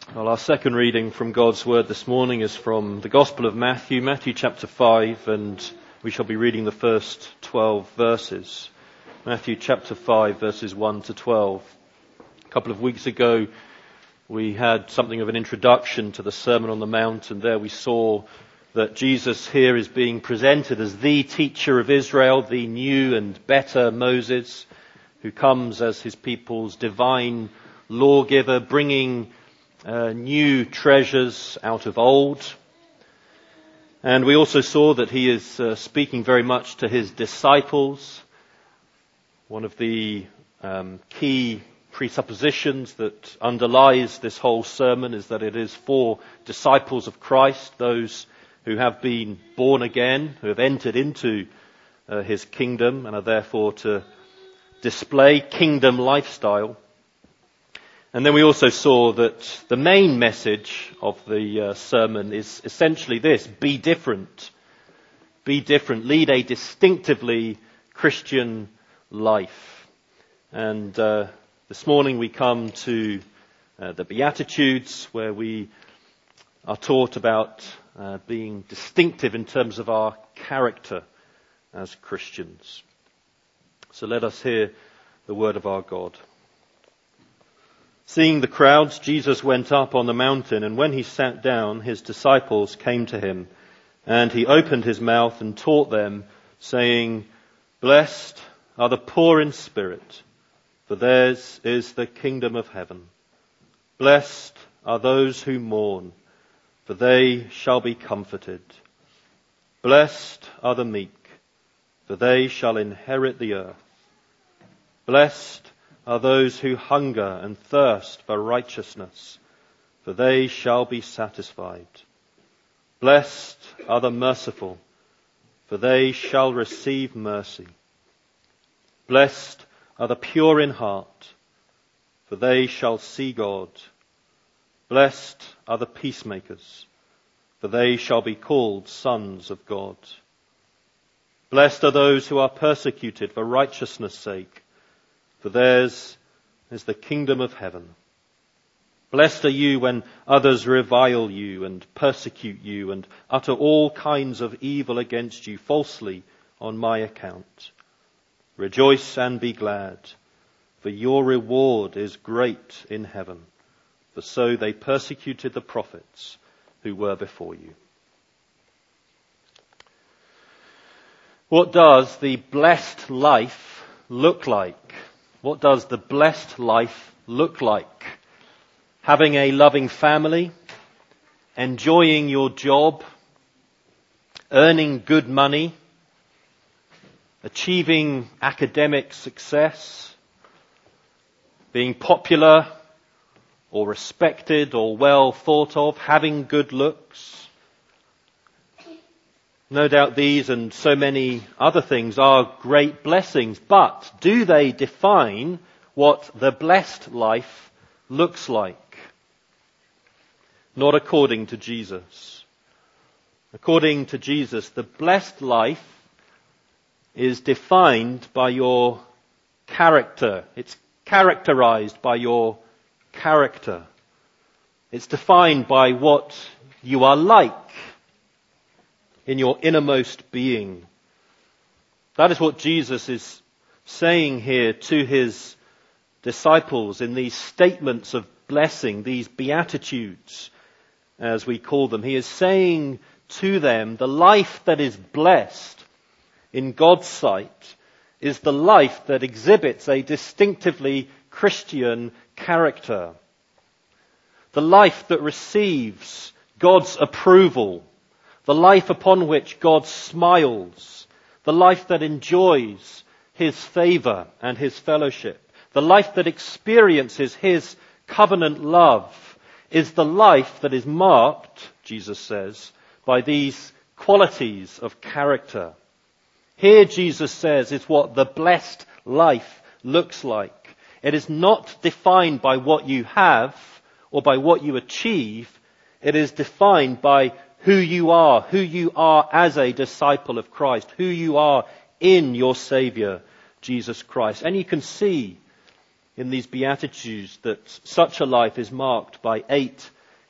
Well, our second reading from God's Word this morning is from the Gospel of Matthew, Matthew chapter 5, and we shall be reading the first 12 verses. Matthew chapter 5, verses 1 to 12. A couple of weeks ago, we had something of an introduction to the Sermon on the Mount, and there we saw that Jesus here is being presented as the teacher of Israel, the new and better Moses, who comes as his people's divine lawgiver, bringing new treasures out of old. And we also saw that he is speaking very much to his disciples. One of the key presuppositions that underlies this whole sermon is that it is for disciples of Christ, those who have been born again, who have entered into his kingdom and are therefore to display kingdom lifestyle. And then we also saw that the main message of the sermon is essentially this: be different. Be different. Lead a distinctively Christian life. And this morning we come to the Beatitudes, where we are taught about being distinctive in terms of our character as Christians. So let us hear the word of our God. Seeing the crowds, Jesus went up on the mountain, and when he sat down, his disciples came to him, and he opened his mouth and taught them, saying, "Blessed are the poor in spirit, for theirs is the kingdom of heaven. Blessed are those who mourn, for they shall be comforted. Blessed are the meek, for they shall inherit the earth. Blessed are those who hunger and thirst for righteousness, for they shall be satisfied. Blessed are the merciful, for they shall receive mercy. Blessed are the pure in heart, for they shall see God. Blessed are the peacemakers, for they shall be called sons of God. Blessed are those who are persecuted for righteousness' sake, for theirs is the kingdom of heaven. Blessed are you when others revile you and persecute you and utter all kinds of evil against you falsely on my account. Rejoice and be glad, for your reward is great in heaven, for so they persecuted the prophets who were before you." What does the blessed life look like? What does the blessed life look like? Having a loving family, enjoying your job, earning good money, achieving academic success, being popular or respected or well thought of, having good looks. No doubt these and so many other things are great blessings, but do they define what the blessed life looks like? Not according to Jesus. According to Jesus, the blessed life is defined by your character. It's characterized by your character. It's defined by what you are like in your innermost being. That is what Jesus is saying here to his disciples in these statements of blessing, these beatitudes, as we call them. He is saying to them, the life that is blessed in God's sight is the life that exhibits a distinctively Christian character. The life that receives God's approval. The life upon which God smiles. The life that enjoys his favor and his fellowship. The life that experiences his covenant love is the life that is marked, Jesus says, by these qualities of character. Here, Jesus says, is what the blessed life looks like. It is not defined by what you have or by what you achieve. It is defined by who you are as a disciple of Christ, who you are in your Saviour, Jesus Christ. And you can see in these Beatitudes that such a life is marked by 8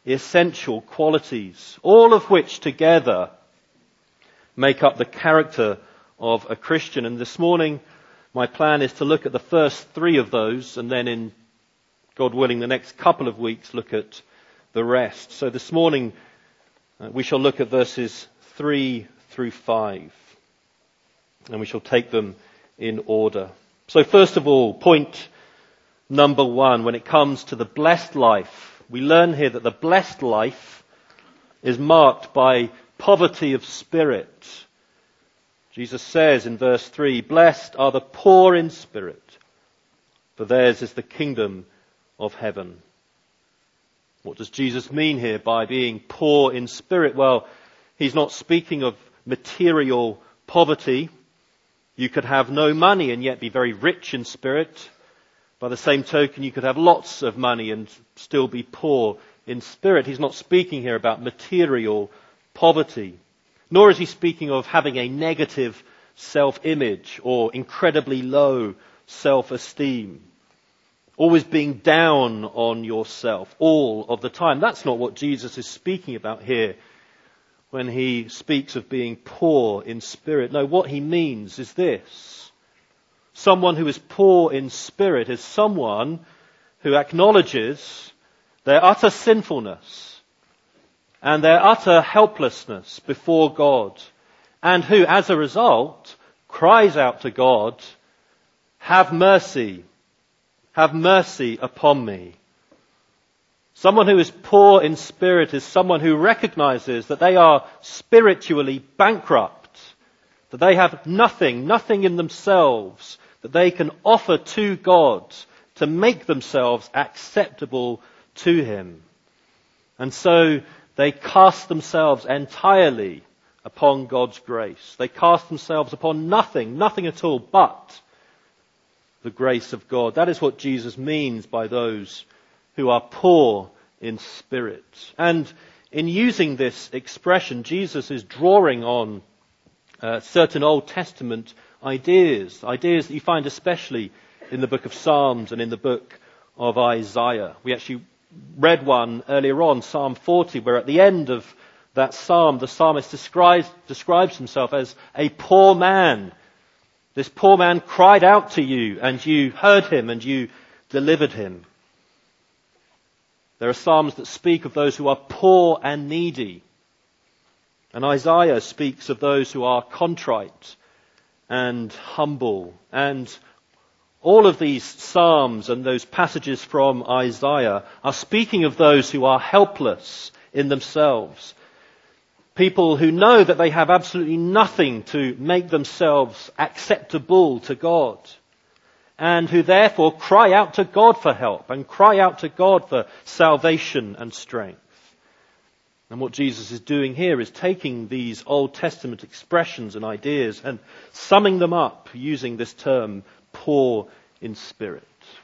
essential qualities, all of which together make up the character of a Christian. And this morning, my plan is to look at the first three of those, and then in, God willing, the next couple of weeks, look at the rest. So this morning, we shall look at verses 3 through 5, and we shall take them in order. So first of all, point number 1, when it comes to the blessed life, we learn here that the blessed life is marked by poverty of spirit. Jesus says in verse 3, "Blessed are the poor in spirit, for theirs is the kingdom of heaven." What does Jesus mean here by being poor in spirit? Well, he's not speaking of material poverty. You could have no money and yet be very rich in spirit. By the same token, you could have lots of money and still be poor in spirit. He's not speaking here about material poverty. Nor is he speaking of having a negative self-image or incredibly low self-esteem. Always being down on yourself all of the time. That's not what Jesus is speaking about here when he speaks of being poor in spirit. No, what he means is this. Someone who is poor in spirit is someone who acknowledges their utter sinfulness and their utter helplessness before God, and who, as a result, cries out to God, "Have mercy upon me." Someone who is poor in spirit is someone who recognizes that they are spiritually bankrupt, that they have nothing in themselves that they can offer to God to make themselves acceptable to Him. And so they cast themselves entirely upon God's grace. They cast themselves upon nothing at all but the grace of God. That is what Jesus means by those who are poor in spirit. And in using this expression, Jesus is drawing on certain Old Testament ideas that you find especially in the book of Psalms and in the book of Isaiah. We actually read one earlier on, Psalm 40, where at the end of that psalm, the psalmist describes himself as a poor man. This poor man cried out to you, and you heard him, and you delivered him. There are psalms that speak of those who are poor and needy. And Isaiah speaks of those who are contrite and humble. And all of these psalms and those passages from Isaiah are speaking of those who are helpless in themselves. People who know that they have absolutely nothing to make themselves acceptable to God, and who therefore cry out to God for help and cry out to God for salvation and strength. And what Jesus is doing here is taking these Old Testament expressions and ideas and summing them up using this term, poor in spirit.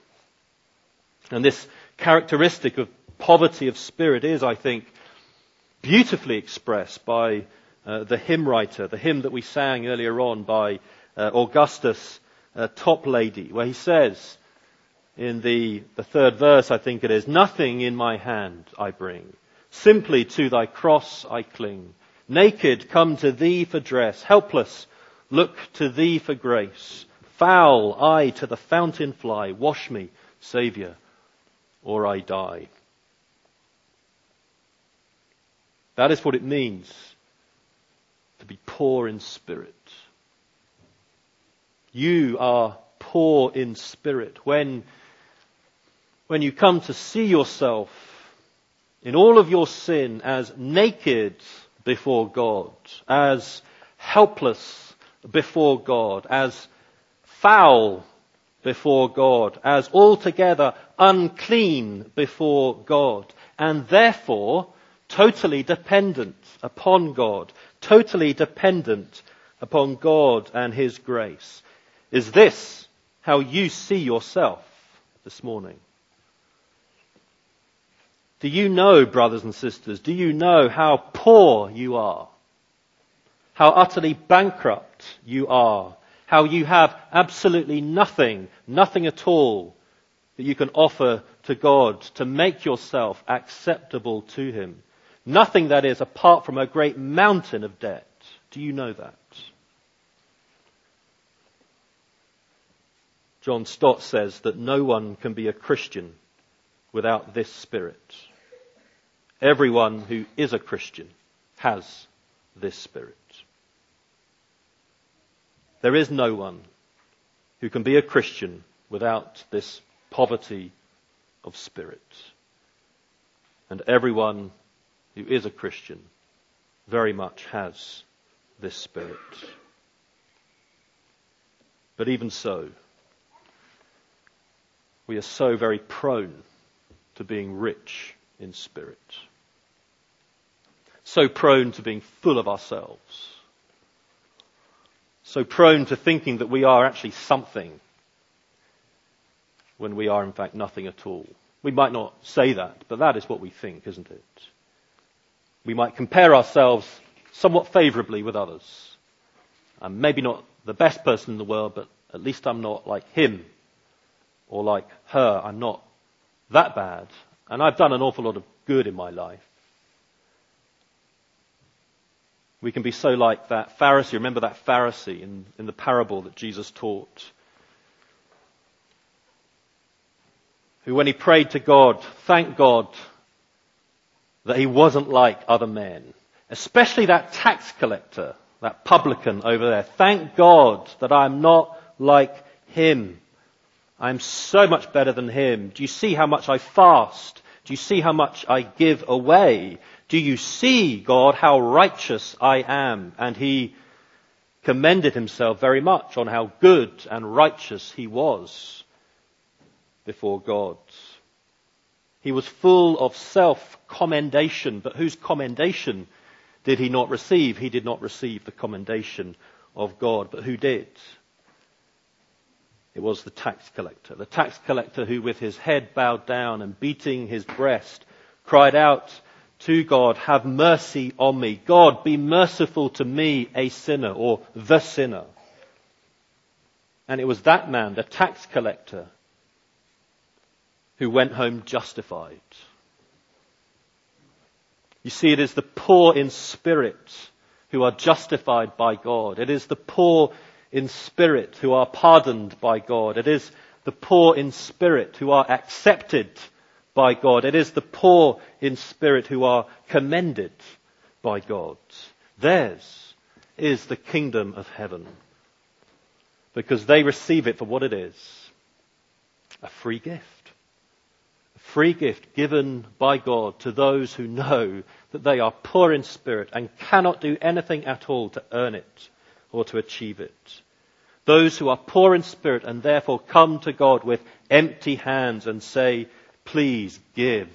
And this characteristic of poverty of spirit is, I think, beautifully expressed by the hymn writer, the hymn that we sang earlier on by Augustus Toplady, where he says in the third verse, I think it is, "Nothing in my hand I bring, simply to thy cross I cling. Naked come to thee for dress, helpless look to thee for grace. Foul I to the fountain fly, wash me, Saviour, or I die." That is what it means to be poor in spirit. You are poor in spirit when you come to see yourself in all of your sin as naked before God, as helpless before God, as foul before God, as altogether unclean before God, and therefore totally dependent upon God, totally dependent upon God and His grace. Is this how you see yourself this morning? Do you know, brothers and sisters, do you know how poor you are? How utterly bankrupt you are? How you have absolutely nothing at all that you can offer to God to make yourself acceptable to him. Nothing, that is, apart from a great mountain of debt. Do you know that? John Stott says that no one can be a Christian without this spirit. Everyone who is a Christian has this spirit. There is no one who can be a Christian without this poverty of spirit. And everyone who is a Christian very much has this spirit. But even so, we are so very prone to being rich in spirit. So prone to being full of ourselves. So prone to thinking that we are actually something when we are in fact nothing at all. We might not say that, but that is what we think, isn't it? We might compare ourselves somewhat favourably with others. I'm maybe not the best person in the world, but at least I'm not like him or like her. I'm not that bad. And I've done an awful lot of good in my life. We can be so like that Pharisee. Remember that Pharisee in the parable that Jesus taught, who when he prayed to God, thanked God that he wasn't like other men. Especially that tax collector, that publican over there. Thank God that I'm not like him. I'm so much better than him. Do you see how much I fast? Do you see how much I give away? Do you see, God, how righteous I am? And he commended himself very much on how good and righteous he was before God. He was full of self-commendation, but whose commendation did he not receive? He did not receive the commendation of God, but who did? It was the tax collector who with his head bowed down and beating his breast cried out to God, have mercy on me. God, be merciful to me, a sinner, or the sinner. And it was that man, the tax collector, who went home justified. You see, it is the poor in spirit who are justified by God. It is the poor in spirit who are pardoned by God. It is the poor in spirit who are accepted by God. It is the poor in spirit who are commended by God. Theirs is the kingdom of heaven, because they receive it for what it is, a free gift. A free gift given by God to those who know that they are poor in spirit and cannot do anything at all to earn it or to achieve it. Those who are poor in spirit and therefore come to God with empty hands and say, please give.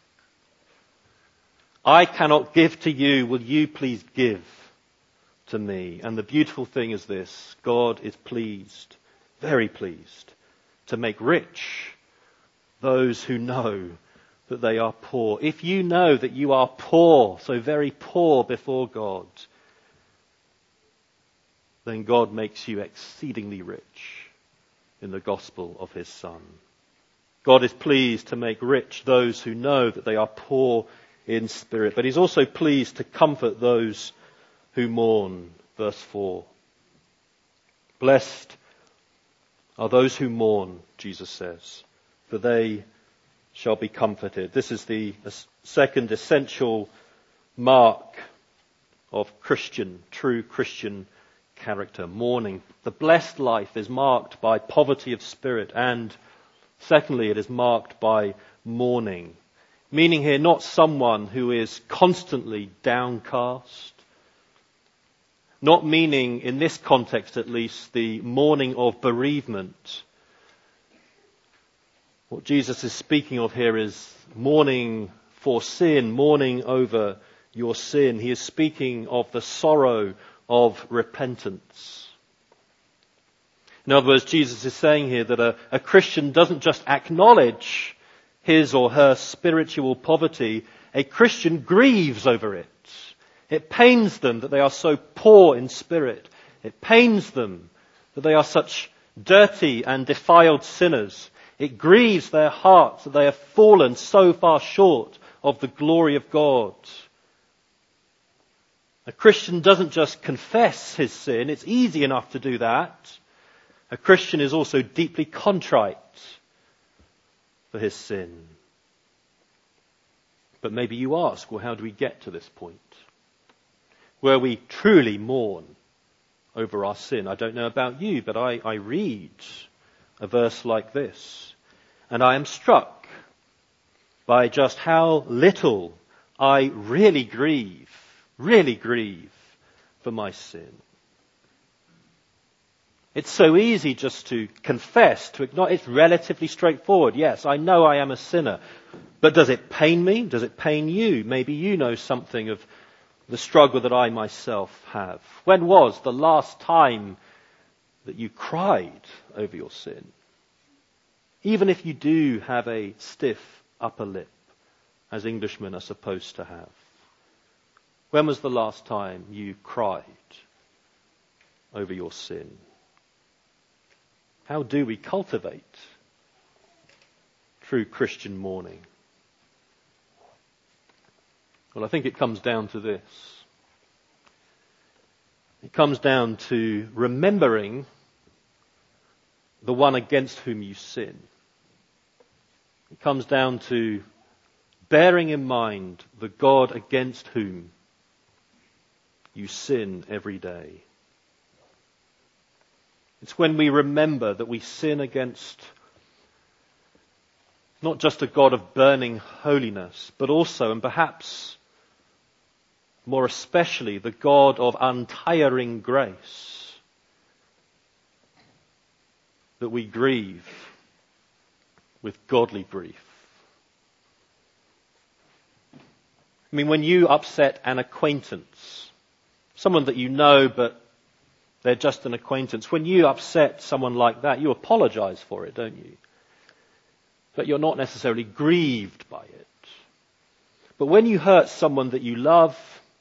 I cannot give to you. Will you please give to me? And the beautiful thing is this. God is pleased, very pleased, to make rich those who know that they are poor. If you know that you are poor, so very poor before God, then God makes you exceedingly rich in the gospel of his Son. God is pleased to make rich those who know that they are poor in spirit. But he's also pleased to comfort those who mourn. Verse 4. Blessed are those who mourn, Jesus says, for they shall be comforted. This is the second essential mark of true Christian character, mourning. The blessed life is marked by poverty of spirit, and secondly, it is marked by mourning. Meaning here, not someone who is constantly downcast. Not meaning, in this context at least, the mourning of bereavement. What Jesus is speaking of here is mourning for sin, mourning over your sin. He is speaking of the sorrow of repentance. In other words, Jesus is saying here that a Christian doesn't just acknowledge his or her spiritual poverty. A Christian grieves over it. It pains them that they are so poor in spirit. It pains them that they are such dirty and defiled sinners. It grieves their hearts that they have fallen so far short of the glory of God. A Christian doesn't just confess his sin. It's easy enough to do that. A Christian is also deeply contrite for his sin. But maybe you ask, well, how do we get to this point where we truly mourn over our sin? I don't know about you, but I read a verse like this, and I am struck by just how little I really grieve for my sin. It's so easy just to confess, to acknowledge. It's relatively straightforward. Yes, I know I am a sinner. But does it pain me? Does it pain you? Maybe you know something of the struggle that I myself have. When was the last time that you cried over your sin? Even if you do have a stiff upper lip, as Englishmen are supposed to have. When was the last time you cried over your sin? How do we cultivate true Christian mourning? Well, I think it comes down to this. It comes down to remembering the one against whom you sin. It comes down to bearing in mind the God against whom you sin every day. It's when we remember that we sin against not just a God of burning holiness, but also, and perhaps more especially, the God of untiring grace, that we grieve with godly grief. I mean, when you upset an acquaintance, someone that you know but they're just an acquaintance, when you upset someone like that, you apologize for it, don't you? But you're not necessarily grieved by it. But when you hurt someone that you love,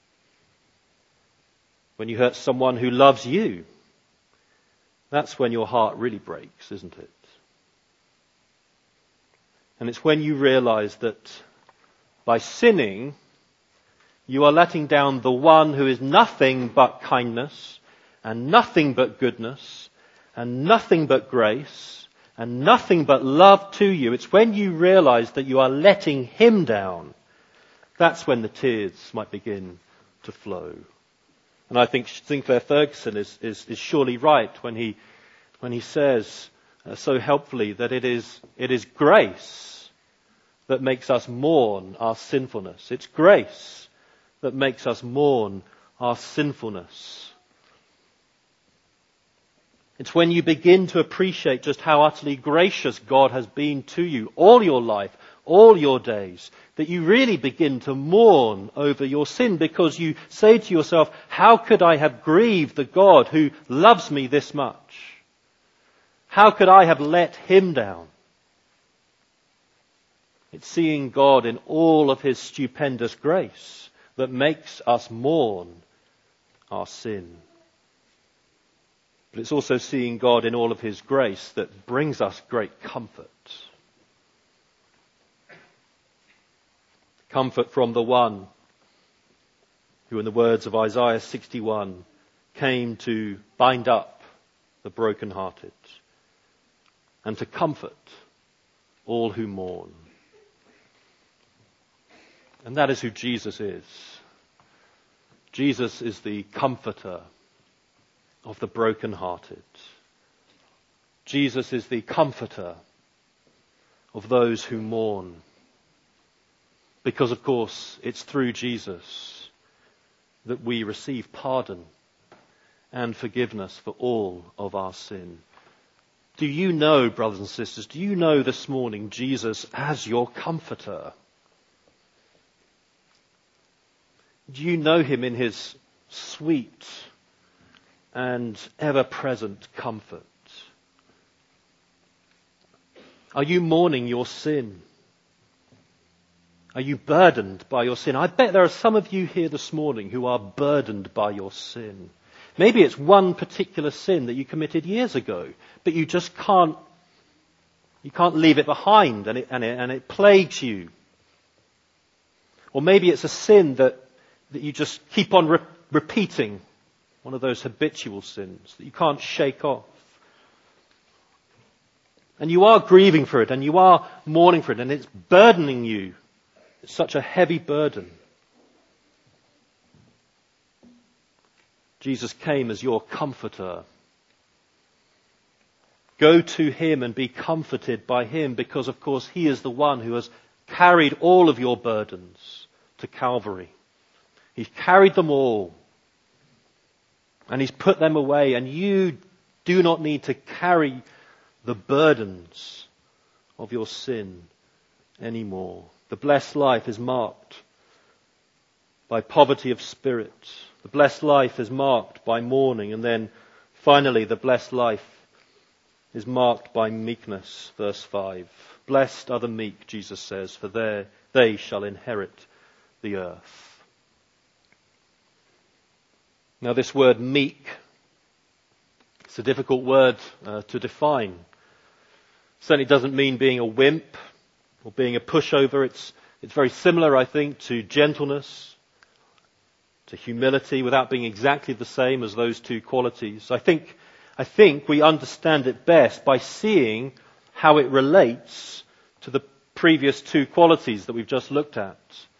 when you hurt someone who loves you, that's when your heart really breaks, isn't it? And it's when you realize that by sinning, you are letting down the one who is nothing but kindness, and nothing but goodness, and nothing but grace, and nothing but love to you. It's when you realize that you are letting him down. That's when the tears might begin to flow. And I think Sinclair Ferguson is surely right when he says so helpfully that it is grace that makes us mourn our sinfulness. It's grace that makes us mourn our sinfulness. It's when you begin to appreciate just how utterly gracious God has been to you all your life, all your days, that you really begin to mourn over your sin, because you say to yourself, how could I have grieved the God who loves me this much? How could I have let him down? It's seeing God in all of his stupendous grace that makes us mourn our sin. But it's also seeing God in all of his grace that brings us great comfort. Comfort from the one who, in the words of Isaiah 61, came to bind up the brokenhearted and to comfort all who mourn. And that is who Jesus is. Jesus is the comforter of the brokenhearted. Jesus is the comforter of those who mourn. Because, of course, it's through Jesus that we receive pardon and forgiveness for all of our sin. Do you know, brothers and sisters, do you know this morning Jesus as your comforter? Do you know him in his sweet and ever-present comfort? Are you mourning your sin? Are you burdened by your sin? I bet there are some of you here this morning who are burdened by your sin. Maybe it's one particular sin that you committed years ago, but you You can't leave it behind, and it plagues you. Or maybe it's a sin that you just keep on repeating, one of those habitual sins that you can't shake off. And you are grieving for it, and you are mourning for it, and it's burdening you. It's such a heavy burden. Jesus came as your comforter. Go to him and be comforted by him, because of course he is the one who has carried all of your burdens to Calvary. He's carried them all. And he's put them away, and you do not need to carry the burdens of your sin anymore. The blessed life is marked by poverty of spirit. The blessed life is marked by mourning. And then finally, the blessed life is marked by meekness. Verse 5. Blessed are the meek, Jesus says, for they shall inherit the earth. Now this word meek, it's a difficult word to define. Certainly doesn't mean being a wimp or being a pushover. It's very similar, I think, to gentleness, to humility, without being exactly the same as those two qualities. I think we understand it best by seeing how it relates to the previous two qualities that we've just looked at.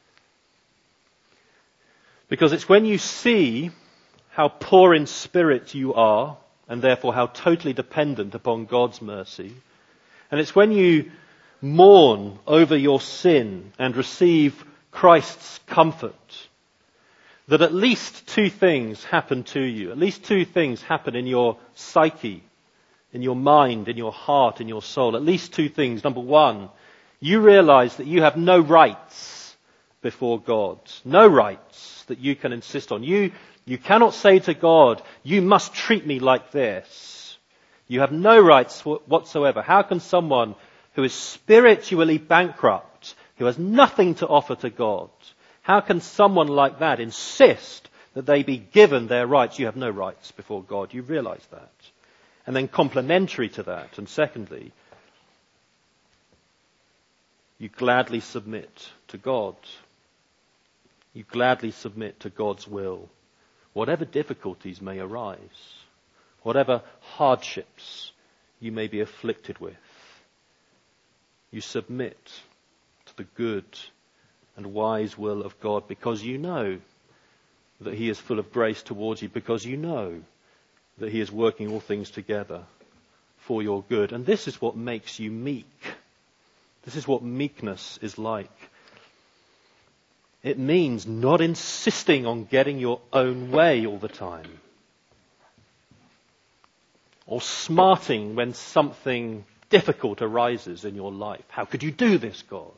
Because it's when you see how poor in spirit you are, and therefore how totally dependent upon God's mercy, and it's when you mourn over your sin and receive Christ's comfort, that at least two things happen to you. At least two things happen in your psyche, in your mind, in your heart, in your soul. At least two things. Number one, you realize that you have no rights before God. No rights that you can insist on. You cannot say to God, you must treat me like this. You have no rights whatsoever. How can someone who is spiritually bankrupt, who has nothing to offer to God, how can someone like that insist that they be given their rights? You have no rights before God. You realize that. And then complementary to that, and secondly, you gladly submit to God. You gladly submit to God's will, whatever difficulties may arise, whatever hardships you may be afflicted with. You submit to the good and wise will of God, because you know that he is full of grace towards you, because you know that he is working all things together for your good. And this is what makes you meek. This is what meekness is like. It means not insisting on getting your own way all the time, or smarting when something difficult arises in your life. How could you do this, God?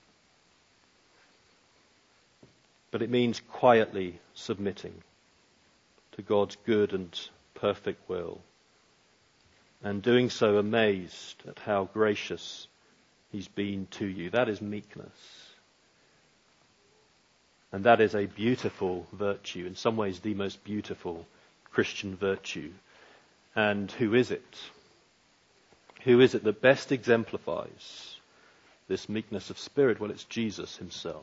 But it means quietly submitting to God's good and perfect will, and doing so amazed at how gracious he's been to you. That is meekness. And that is a beautiful virtue, in some ways the most beautiful Christian virtue. And who is it? Who is it that best exemplifies this meekness of spirit? Well, it's Jesus himself.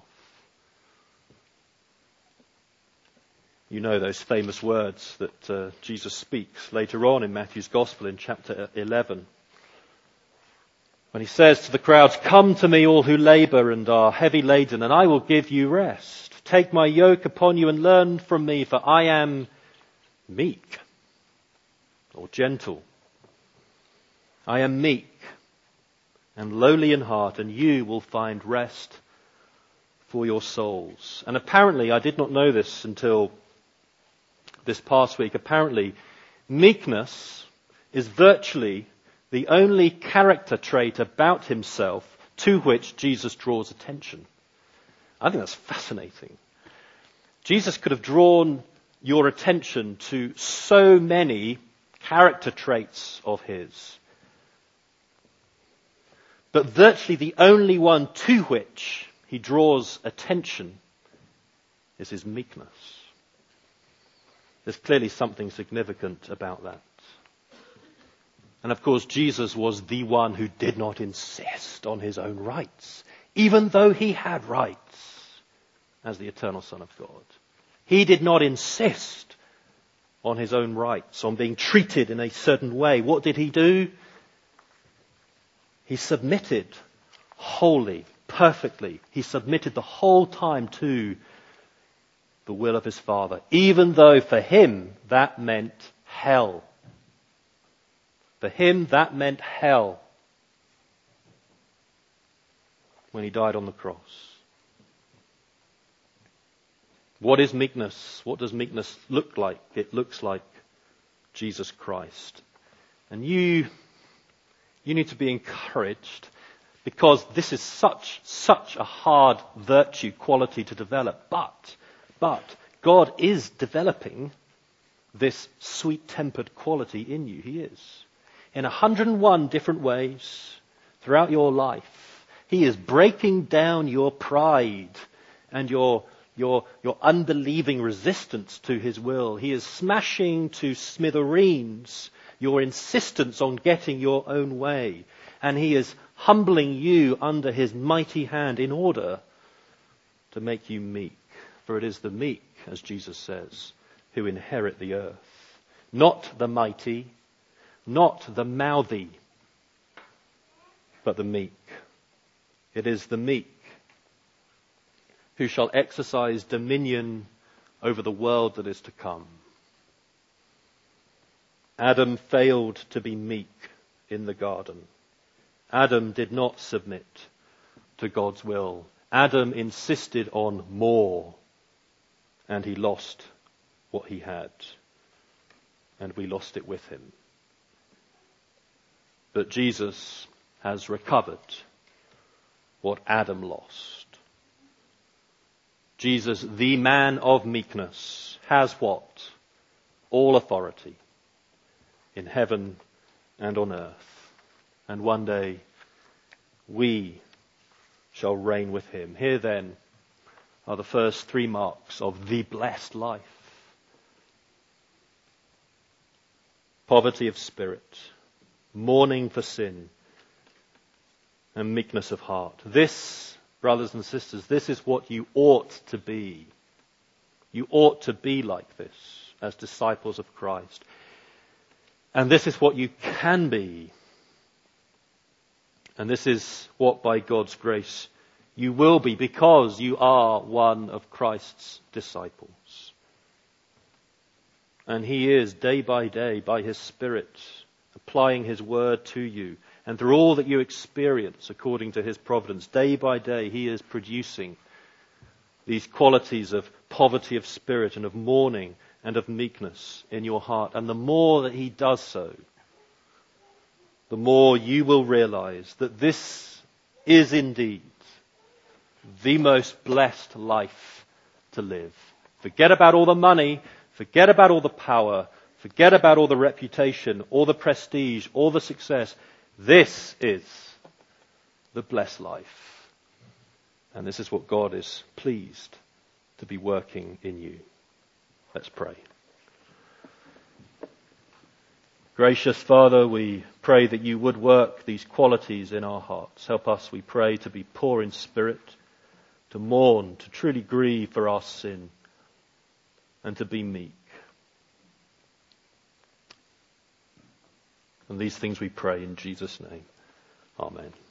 You know those famous words that Jesus speaks later on in Matthew's Gospel in chapter 11. When he says to the crowds, "Come to me all who labour and are heavy laden, and I will give you rest. Take my yoke upon you and learn from me, for I am meek," or gentle. "I am meek and lowly in heart, and you will find rest for your souls." And apparently, I did not know this until this past week, apparently meekness is virtually the only character trait about himself to which Jesus draws attention. I think that's fascinating. Jesus could have drawn your attention to so many character traits of his, but virtually the only one to which he draws attention is his meekness. There's clearly something significant about that. And of course, Jesus was the one who did not insist on his own rights, even though he had rights as the eternal Son of God. He did not insist on his own rights, on being treated in a certain way. What did he do? He submitted wholly, perfectly. He submitted the whole time to the will of his Father, even though for him that meant hell. For him that meant hell when he died on the cross. What is meekness? What does meekness look like? It looks like Jesus Christ. And you need to be encouraged, because this is such a hard virtue quality to develop. But God is developing this sweet-tempered quality in you. He is. In 101 different ways throughout your life, he is breaking down your pride and your unbelieving resistance to his will. He is smashing to smithereens your insistence on getting your own way. And he is humbling you under his mighty hand in order to make you meek. For it is the meek, as Jesus says, who inherit the earth. Not the mighty, not the mouthy, but the meek. It is the meek who shall exercise dominion over the world that is to come. Adam failed to be meek in the garden. Adam did not submit to God's will. Adam insisted on more, and he lost what he had, and we lost it with him. But Jesus has recovered what Adam lost. Jesus, the man of meekness, has what? All authority in heaven and on earth. And one day we shall reign with him. Here then are the first 3 marks of the blessed life. Poverty of spirit, mourning for sin, and meekness of heart. This, brothers and sisters, this is what you ought to be. You ought to be like this as disciples of Christ. And this is what you can be. And this is what, by God's grace, you will be, because you are one of Christ's disciples. And he is, day by day, by his Spirit, applying his word to you. And through all that you experience, according to his providence, day by day, he is producing these qualities of poverty of spirit and of mourning and of meekness in your heart. And the more that he does so, the more you will realize that this is indeed the most blessed life to live. Forget about all the money, forget about all the power, forget about all the reputation, all the prestige, all the success. This is the blessed life. And this is what God is pleased to be working in you. Let's pray. Gracious Father, we pray that you would work these qualities in our hearts. Help us, we pray, to be poor in spirit, to mourn, to truly grieve for our sin, and to be meek. And these things we pray in Jesus' name. Amen.